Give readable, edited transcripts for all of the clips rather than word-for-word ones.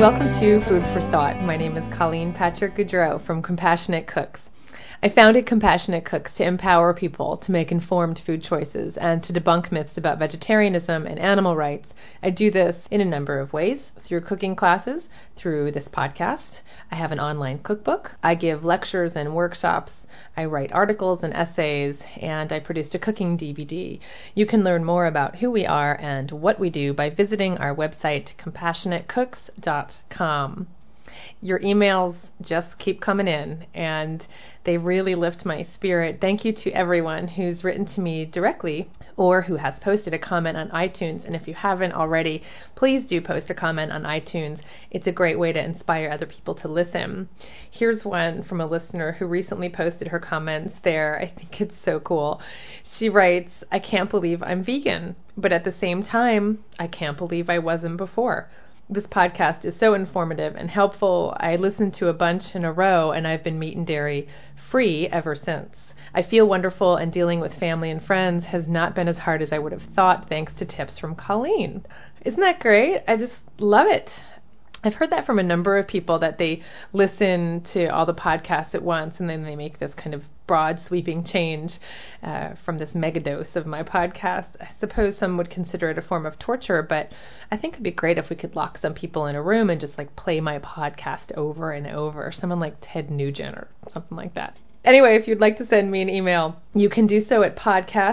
Welcome to Food for Thought. My name is Colleen Patrick-Goudreau from Compassionate Cooks. I founded Compassionate Cooks to empower people to make informed food choices and to debunk myths about vegetarianism and animal rights. I do this in a number of ways, through cooking classes, through this podcast. I have an online cookbook. I give lectures and workshops. I write articles and essays, and I produced a cooking DVD. You can learn more about who we are and what we do by visiting our website, compassionatecooks.com. Your emails just keep coming in, and they really lift my spirit. Thank you to everyone who's written to me directly or who has posted a comment on iTunes. And if you haven't already, please do post a comment on iTunes. It's a great way to inspire other people to listen. Here's one from a listener who recently posted her comments there. I think it's so cool. She writes, "I can't believe I'm vegan, but at the same time, I can't believe I wasn't before. This podcast is so informative and helpful. I listened to a bunch in a row, and I've been meat and dairy free ever since. I feel wonderful, and dealing with family and friends has not been as hard as I would have thought, thanks to tips from Colleen." Isn't that great? I just love it. I've heard that from a number of people, that they listen to all the podcasts at once and then they make this kind of broad sweeping change from this megadose of my podcast. I suppose some would consider it a form of torture, but I think it'd be great if we could lock some people in a room and just like play my podcast over and over. Someone like Ted Nugent or something like that. Anyway, if you'd like to send me an email, you can do so at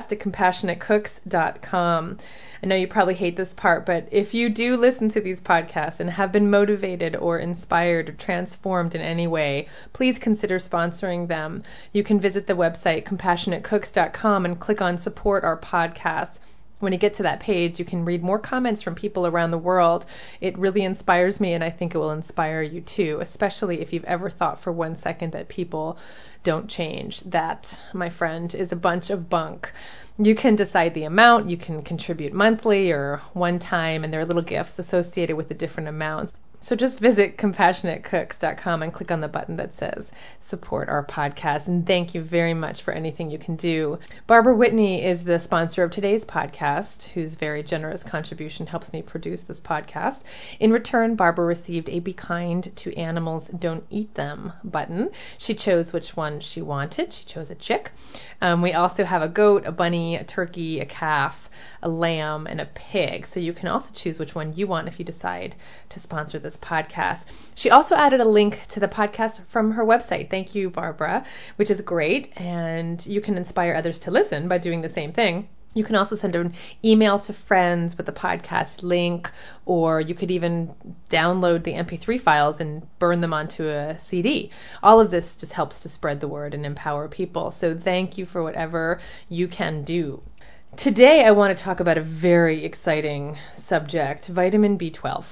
podcast@compassionatecooks.com. I know you probably hate this part, but if you do listen to these podcasts and have been motivated or inspired or transformed in any way, please consider sponsoring them. You can visit the website compassionatecooks.com and click on Support Our Podcast. When you get to that page, you can read more comments from people around the world. It really inspires me, and I think it will inspire you too, especially if you've ever thought for 1 second that people don't change. That, my friend, is a bunch of bunk. You can decide the amount. You can contribute monthly or one time, and there are little gifts associated with the different amounts. So just visit compassionatecooks.com and click on the button that says Support Our Podcast. And thank you very much for anything you can do. Barbara Whitney is the sponsor of today's podcast, whose very generous contribution helps me produce this podcast. In return, Barbara received a Be Kind to Animals, Don't Eat Them button. She chose which one she wanted. She chose a chick. We also have a goat, a bunny, a turkey, a calf, a lamb, and a pig. So you can also choose which one you want if you decide to sponsor this podcast. She also added a link to the podcast from her website. Thank you, Barbara, which is great. And you can inspire others to listen by doing the same thing. You can also send an email to friends with the podcast link, or you could even download the MP3 files and burn them onto a CD. All of this just helps to spread the word and empower people. So thank you for whatever you can do. Today I want to talk about a very exciting subject, vitamin B12.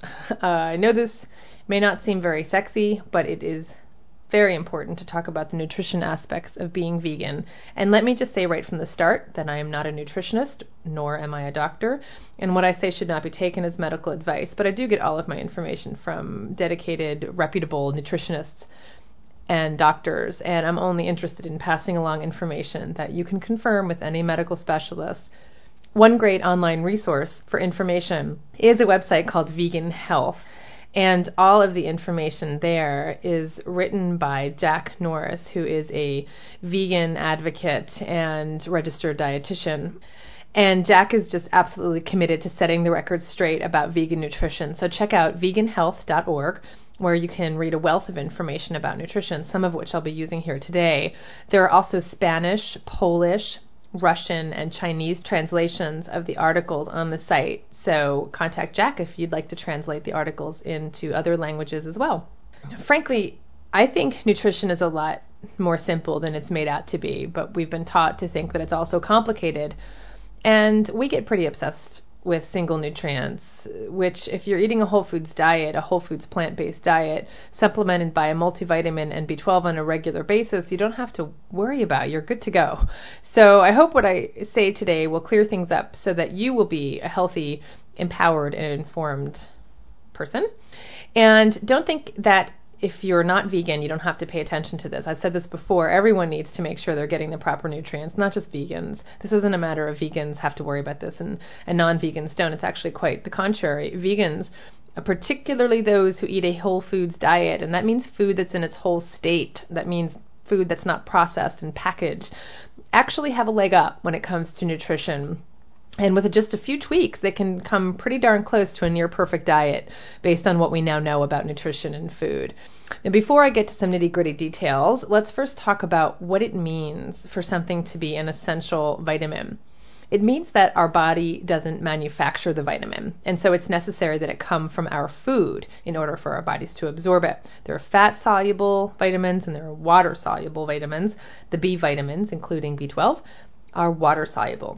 I know this may not seem very sexy, but it is very important to talk about the nutrition aspects of being vegan. And let me just say right from the start that I am not a nutritionist, nor am I a doctor, and what I say should not be taken as medical advice, but I do get all of my information from dedicated, reputable nutritionists and doctors, and I'm only interested in passing along information that you can confirm with any medical specialist. One great online resource for information is a website called Vegan Health. And all of the information there is written by Jack Norris, who is a vegan advocate and registered dietitian. And Jack is just absolutely committed to setting the record straight about vegan nutrition. So check out veganhealth.org, where you can read a wealth of information about nutrition, some of which I'll be using here today. There are also Spanish, Polish, Russian, and Chinese translations of the articles on the site. So contact Jack if you'd like to translate the articles into other languages as well. Frankly, I think nutrition is a lot more simple than it's made out to be, but we've been taught to think that it's also complicated. And we get pretty obsessed with single nutrients, which if you're eating a whole foods diet, a whole foods plant-based diet, supplemented by a multivitamin and B12 on a regular basis, you don't have to worry about. You're good to go. So I hope what I say today will clear things up so that you will be a healthy, empowered, and informed person. And don't think that if you're not vegan, you don't have to pay attention to this. I've said this before. Everyone needs to make sure they're getting the proper nutrients, not just vegans. This isn't a matter of vegans have to worry about this and non-vegans don't. It's actually quite the contrary. Vegans particularly those who eat a whole foods diet. And that means food that's in its whole state. That means food that's not processed and packaged, actually have a leg up when it comes to nutrition. And with just a few tweaks, they can come pretty darn close to a near perfect diet based on what we now know about nutrition and food. Now, before I get to some nitty-gritty details, let's first talk about what it means for something to be an essential vitamin. It means that our body doesn't manufacture the vitamin, and so it's necessary that it come from our food in order for our bodies to absorb it. There are fat-soluble vitamins and there are water-soluble vitamins. The B vitamins, including B12, are water-soluble.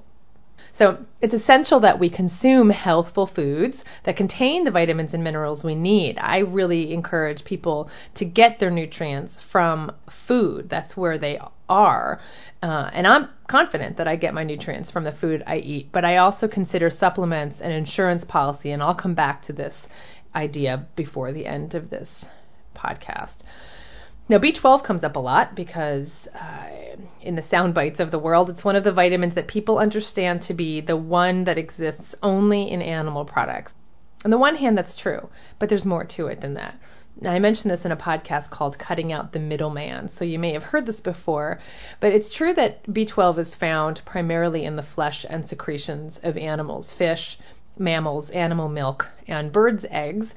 So it's essential that we consume healthful foods that contain the vitamins and minerals we need. I really encourage people to get their nutrients from food. That's where they are. And I'm confident that I get my nutrients from the food I eat. But I also consider supplements an insurance policy, and I'll come back to this idea before the end of this podcast. Now, B12 comes up a lot because in the sound bites of the world, it's one of the vitamins that people understand to be the one that exists only in animal products. On the one hand, that's true, but there's more to it than that. Now, I mentioned this in a podcast called Cutting Out the Middleman, so you may have heard this before, but it's true that B12 is found primarily in the flesh and secretions of animals, fish, mammals, animal milk, and birds' eggs.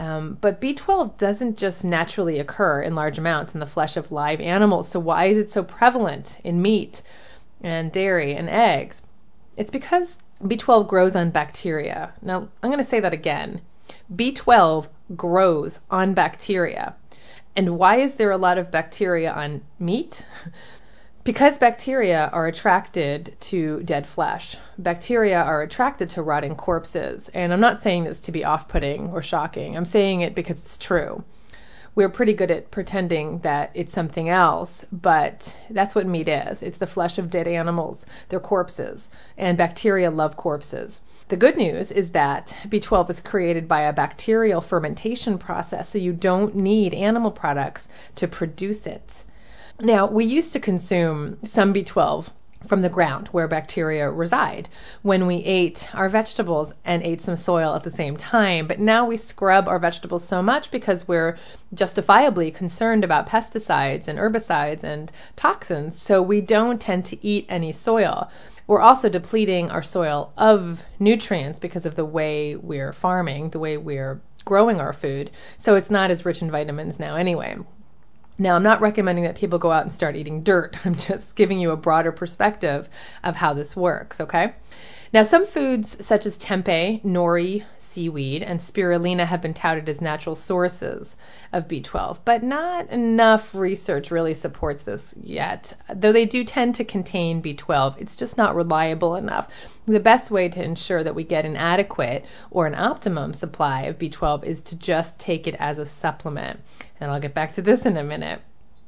But B12 doesn't just naturally occur in large amounts in the flesh of live animals. So why is it so prevalent in meat and dairy and eggs? It's because B12 grows on bacteria. Now, I'm going to say that again. B12 grows on bacteria. And why is there a lot of bacteria on meat? Because bacteria are attracted to dead flesh. Bacteria are attracted to rotting corpses. And I'm not saying this to be off-putting or shocking. I'm saying it because it's true. We're pretty good at pretending that it's something else, but that's what meat is. It's the flesh of dead animals. They're corpses, and bacteria love corpses. The good news is that B12 is created by a bacterial fermentation process, so you don't need animal products to produce it. Now, we used to consume some B12 from the ground where bacteria reside when we ate our vegetables and ate some soil at the same time. But now we scrub our vegetables so much because we're justifiably concerned about pesticides and herbicides and toxins, so we don't tend to eat any soil. We're also depleting our soil of nutrients because of the way we're farming, the way we're growing our food. So it's not as rich in vitamins now anyway. Now, I'm not recommending that people go out and start eating dirt. I'm just giving you a broader perspective of how this works, okay? Now, some foods such as tempeh, nori, seaweed, and spirulina have been touted as natural sources of B12, but not enough research really supports this yet. Though they do tend to contain B12, it's just not reliable enough. The best way to ensure that we get an adequate or an optimum supply of B12 is to just take it as a supplement. And I'll get back to this in a minute.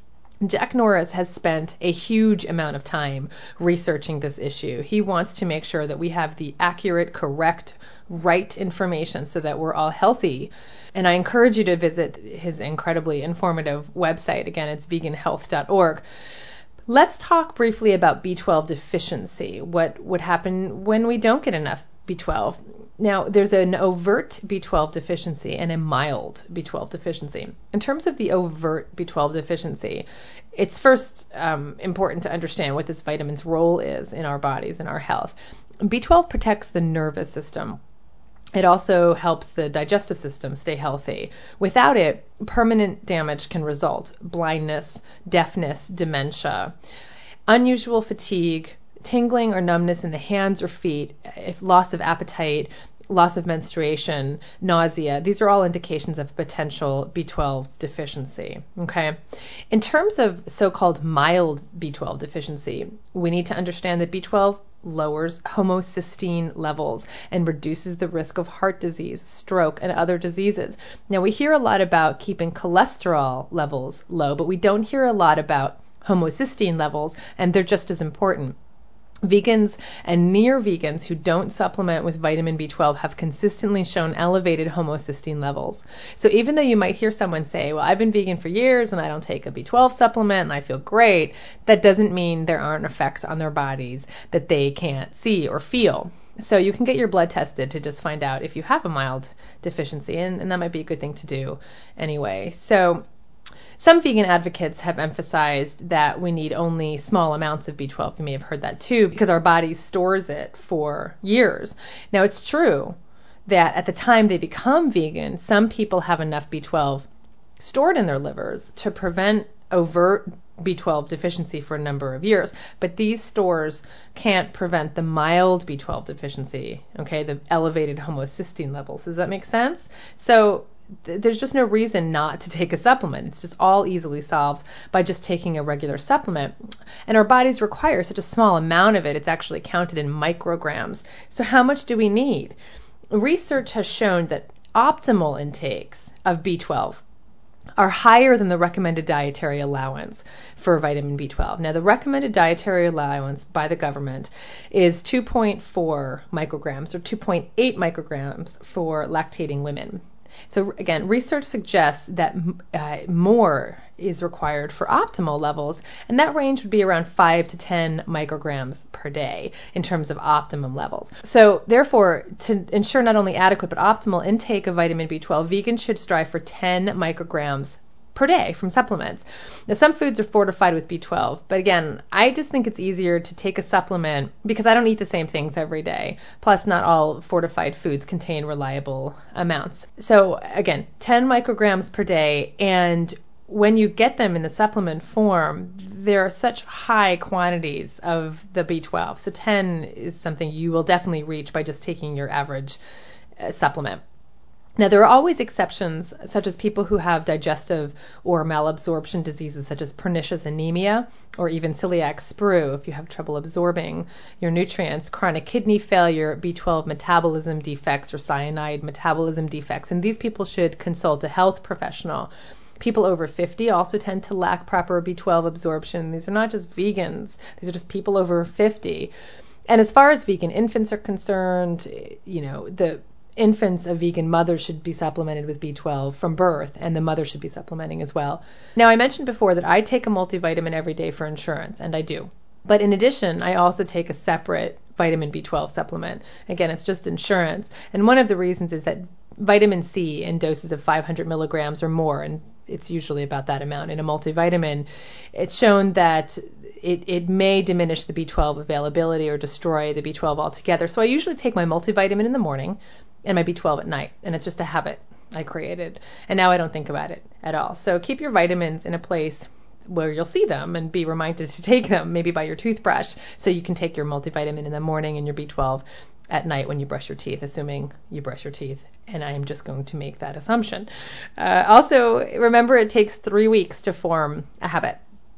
Jack Norris has spent a huge amount of time researching this issue. He wants to make sure that we have the accurate, correct, right information so that we're all healthy. And I encourage you to visit his incredibly informative website. Again, it's veganhealth.org. Let's talk briefly about B12 deficiency. What would happen when we don't get enough B12? Now, there's an overt B12 deficiency and a mild B12 deficiency. In terms of the overt B12 deficiency, it's first important to understand what this vitamin's role is in our bodies and our health. B12 protects the nervous system. It also helps the digestive system stay healthy. Without it, permanent damage can result: blindness, deafness, dementia, unusual fatigue, tingling or numbness in the hands or feet, loss of appetite, loss of menstruation, nausea. These are all indications of potential B12 deficiency. Okay. In terms of so-called mild B12 deficiency, we need to understand that B12 lowers homocysteine levels and reduces the risk of heart disease, stroke, and other diseases. Now, we hear a lot about keeping cholesterol levels low, but we don't hear a lot about homocysteine levels, and they're just as important. Vegans and near vegans who don't supplement with vitamin B12 have consistently shown elevated homocysteine levels. So even though you might hear someone say, well, I've been vegan for years and I don't take a B12 supplement and I feel great, that doesn't mean there aren't effects on their bodies that they can't see or feel. So you can get your blood tested to just find out if you have a mild deficiency, and that might be a good thing to do anyway. So some vegan advocates have emphasized that we need only small amounts of B12. You may have heard that too, because our body stores it for years. Now, it's true that at the time they become vegan, some people have enough B12 stored in their livers to prevent overt B12 deficiency for a number of years. But these stores can't prevent the mild B12 deficiency, okay, the elevated homocysteine levels. Does that make sense? So there's just no reason not to take a supplement. It's just all easily solved by just taking a regular supplement. And our bodies require such a small amount of it, it's actually counted in micrograms. So how much do we need? Research has shown that optimal intakes of B12 are higher than the recommended dietary allowance for vitamin B12. Now, the recommended dietary allowance by the government is 2.4 micrograms or 2.8 micrograms for lactating women. So again, research suggests that more is required for optimal levels, and that range would be around 5 to 10 micrograms per day in terms of optimum levels. So therefore, to ensure not only adequate but optimal intake of vitamin B12, vegans should strive for 10 micrograms per day from supplements. Now, some foods are fortified with B12, but again, I just think it's easier to take a supplement because I don't eat the same things every day. Plus, not all fortified foods contain reliable amounts. So again, 10 micrograms per day, and when you get them in the supplement form, there are such high quantities of the B12. So 10 is something you will definitely reach by just taking your average supplement. Now, there are always exceptions, such as people who have digestive or malabsorption diseases such as pernicious anemia or even celiac sprue if you have trouble absorbing your nutrients, chronic kidney failure, B12 metabolism defects, or cyanide metabolism defects. And these people should consult a health professional. People over 50 also tend to lack proper B12 absorption. These are not just vegans. These are just people over 50. And as far as vegan infants are concerned, the infants of vegan mothers should be supplemented with B12 from birth, and the mother should be supplementing as well. Now, I mentioned before that I take a multivitamin every day for insurance, and I do. But in addition, I also take a separate vitamin B12 supplement. Again, it's just insurance. And one of the reasons is that vitamin C in doses of 500 milligrams or more, and it's usually about that amount in a multivitamin, it's shown that it may diminish the B12 availability or destroy the B12 altogether. So I usually take my multivitamin in the morning and my B12 at night, and it's just a habit I created, and now I don't think about it at all. So keep your vitamins in a place where you'll see them and be reminded to take them, maybe by your toothbrush, so you can take your multivitamin in the morning and your B12 at night when you brush your teeth, assuming you brush your teeth, and I am just going to make that assumption. Also, remember it takes 3 weeks to form a habit.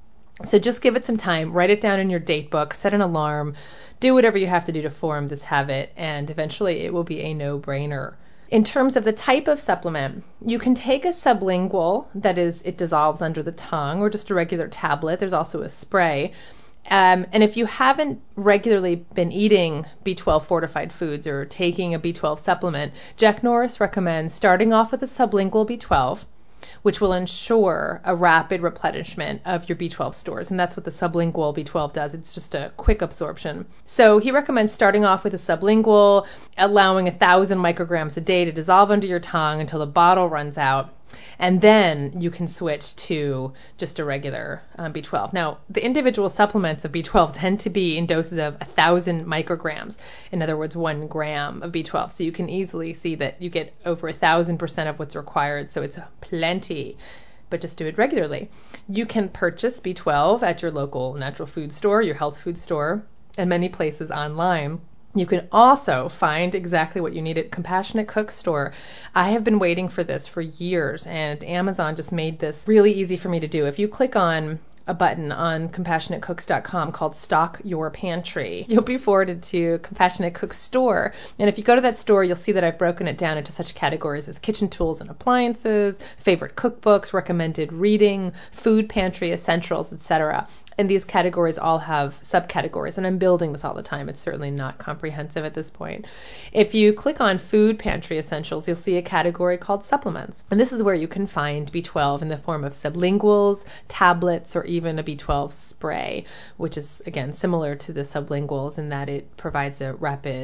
So just give it some time, write it down in your date book, set an alarm, do whatever you have to do to form this habit, and eventually it will be a no-brainer. In terms of the type of supplement, you can take a sublingual, that is, it dissolves under the tongue, or just a regular tablet. There's also a spray. And if you haven't regularly been eating B12 fortified foods or taking a B12 supplement, Jack Norris recommends starting off with a sublingual B12, which will ensure a rapid replenishment of your B12 stores. And that's what the sublingual B12 does. It's just a quick absorption. So he recommends starting off with a sublingual, allowing 1,000 micrograms a day to dissolve under your tongue until the bottle runs out. And then you can switch to just a regular B12. Now, the individual supplements of B12 tend to be in doses of 1,000 micrograms. In other words, 1 gram of B12. So you can easily see that you get over 1,000% of what's required. So it's plenty, but just do it regularly. You can purchase B12 at your local natural food store, your health food store, and many places online. You can also find exactly what you need at Compassionate Cook store. I have been waiting for this for years, and Amazon just made this really easy for me to do. If you click on a button on CompassionateCooks.com called Stock Your Pantry, you'll be forwarded to Compassionate Cook store. And if you go to that store, you'll see that I've broken it down into such categories as kitchen tools and appliances, favorite cookbooks, recommended reading, food pantry essentials, etc. And these categories all have subcategories, and I'm building this all the time. It's certainly not comprehensive at this point. If you click on Food Pantry Essentials, you'll see a category called Supplements. And this is where you can find B12 in the form of sublinguals, tablets, or even a B12 spray, which is, again, similar to the sublinguals in that it provides a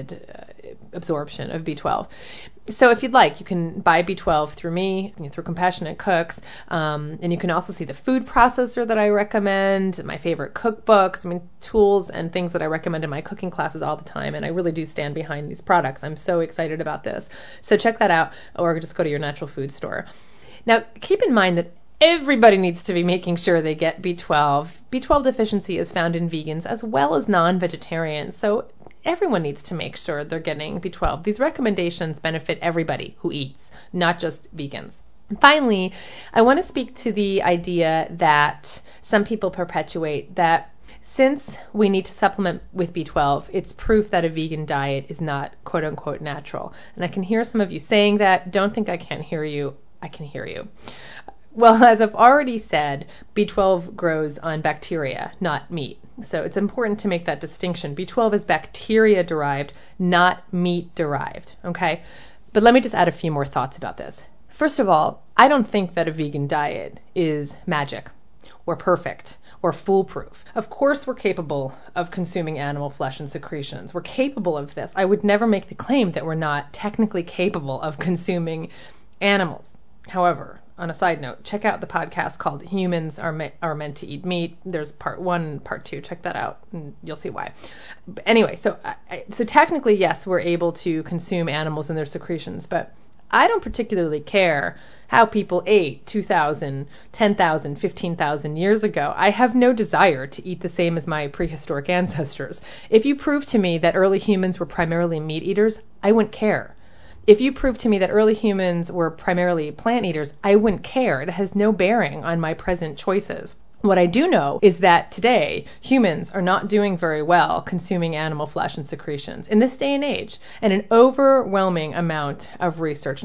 rapid absorption of B12. So if you'd like, you can buy B12 through me, through Compassionate Cooks, and you can also see the food processor that I recommend, my favorite cookbooks, tools and things that I recommend in my cooking classes all the time, and I really do stand behind these products. I'm so excited about this. So check that out, or just go to your natural food store. Now, keep in mind that everybody needs to be making sure they get B12. B12 deficiency is found in vegans as well as non-vegetarians, so everyone needs to make sure they're getting B12. These recommendations benefit everybody who eats, not just vegans. And finally, I want to speak to the idea that some people perpetuate that since we need to supplement with B12, it's proof that a vegan diet is not quote-unquote natural. And I can hear some of you saying that. Don't think I can't hear you. I can hear you. Well, as I've already said, B12 grows on bacteria, not meat. So it's important to make that distinction. B12 is bacteria-derived, not meat-derived, okay? But let me just add a few more thoughts about this. First of all, I don't think that a vegan diet is magic or perfect or foolproof. Of course we're capable of consuming animal flesh and secretions. We're capable of this. I would never make the claim that we're not technically capable of consuming animals. However, on a side note, check out the podcast called Humans Are Meant to Eat Meat. There's part 1 and part 2. Check that out and you'll see why. But anyway, so technically, yes, we're able to consume animals and their secretions, but I don't particularly care how people ate 2,000, 10,000, 15,000 years ago. I have no desire to eat the same as my prehistoric ancestors. If you prove to me that early humans were primarily meat eaters, I wouldn't care. If you prove to me that early humans were primarily plant eaters, I wouldn't care. It has no bearing on my present choices. What I do know is that today, humans are not doing very well consuming animal flesh and secretions in this day and age. And an overwhelming amount of research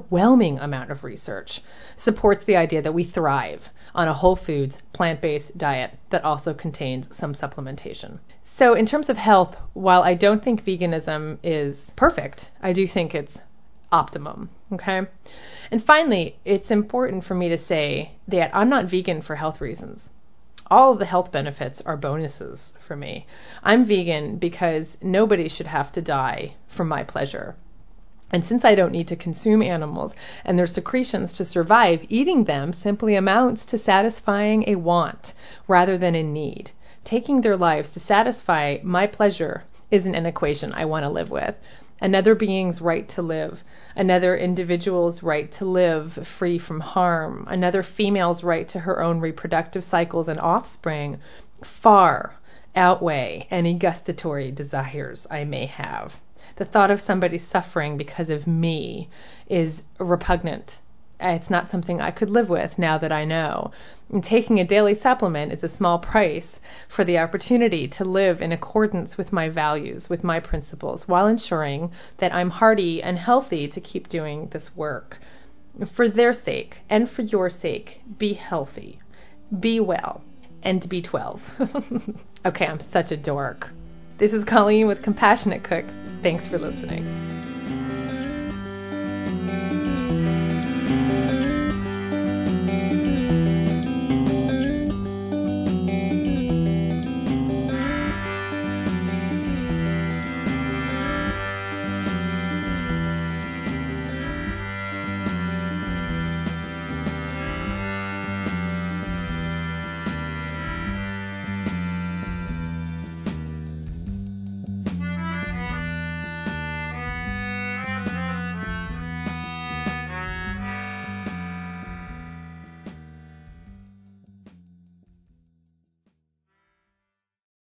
supports the idea that we thrive on a whole foods, plant-based diet that also contains some supplementation. So in terms of health, while I don't think veganism is perfect, I do think it's optimum, okay? And finally, it's important for me to say that I'm not vegan for health reasons. All of the health benefits are bonuses for me. I'm vegan because nobody should have to die for my pleasure. And since I don't need to consume animals and their secretions to survive, eating them simply amounts to satisfying a want rather than a need. Taking their lives to satisfy my pleasure isn't an equation I want to live with. Another being's right to live, another individual's right to live free from harm, another female's right to her own reproductive cycles and offspring far outweigh any gustatory desires I may have. The thought of somebody suffering because of me is repugnant. It's not something I could live with now that I know. And taking a daily supplement is a small price for the opportunity to live in accordance with my values, with my principles, while ensuring that I'm hearty and healthy to keep doing this work. For their sake and for your sake, be healthy, be well, and be 12. Okay, I'm such a dork. This is Colleen with Compassionate Cooks. Thanks for listening.